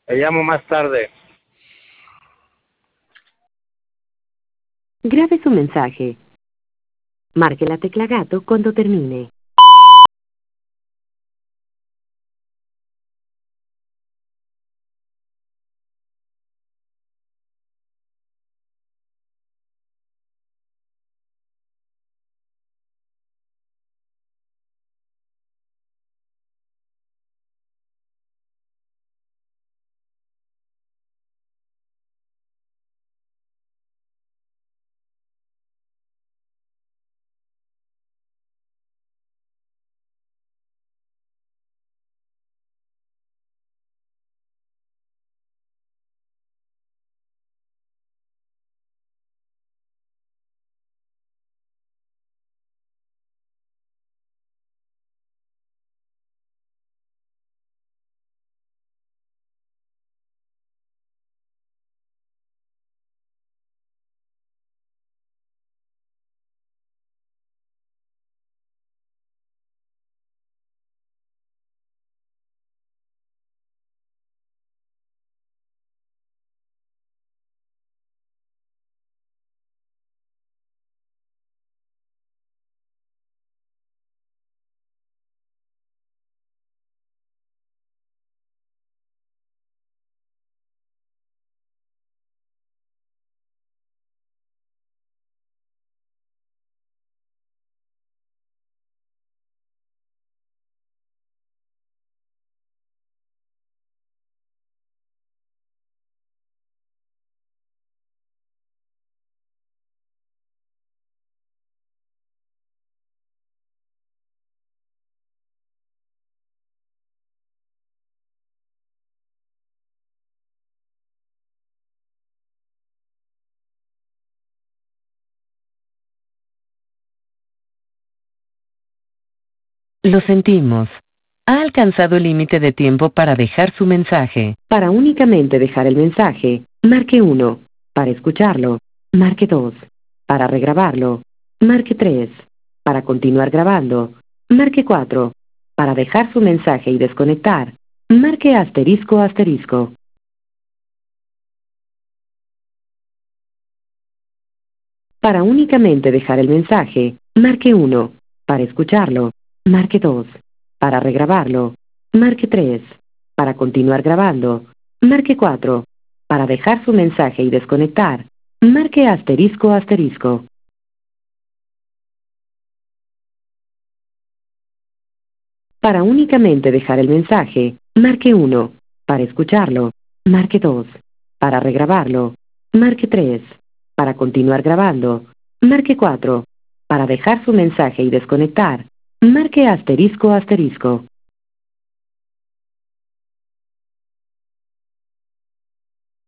Le llamo más tarde. Grabe su mensaje. Marque la tecla gato cuando termine. Lo sentimos. Ha alcanzado el límite de tiempo para dejar su mensaje. Para únicamente dejar el mensaje, marque 1. Para escucharlo, marque 2. Para regrabarlo, marque 3. Para continuar grabando, marque 4. Para dejar su mensaje y desconectar, marque asterisco asterisco. Para únicamente dejar el mensaje, marque 1. Para escucharlo, marque 2. Para regrabarlo, marque 3. Para continuar grabando, marque 4. Para dejar su mensaje y desconectar, marque asterisco asterisco. Para únicamente dejar el mensaje, marque 1. Para escucharlo, marque 2. Para regrabarlo, marque 3. Para continuar grabando, marque 4. Para dejar su mensaje y desconectar, marque asterisco asterisco.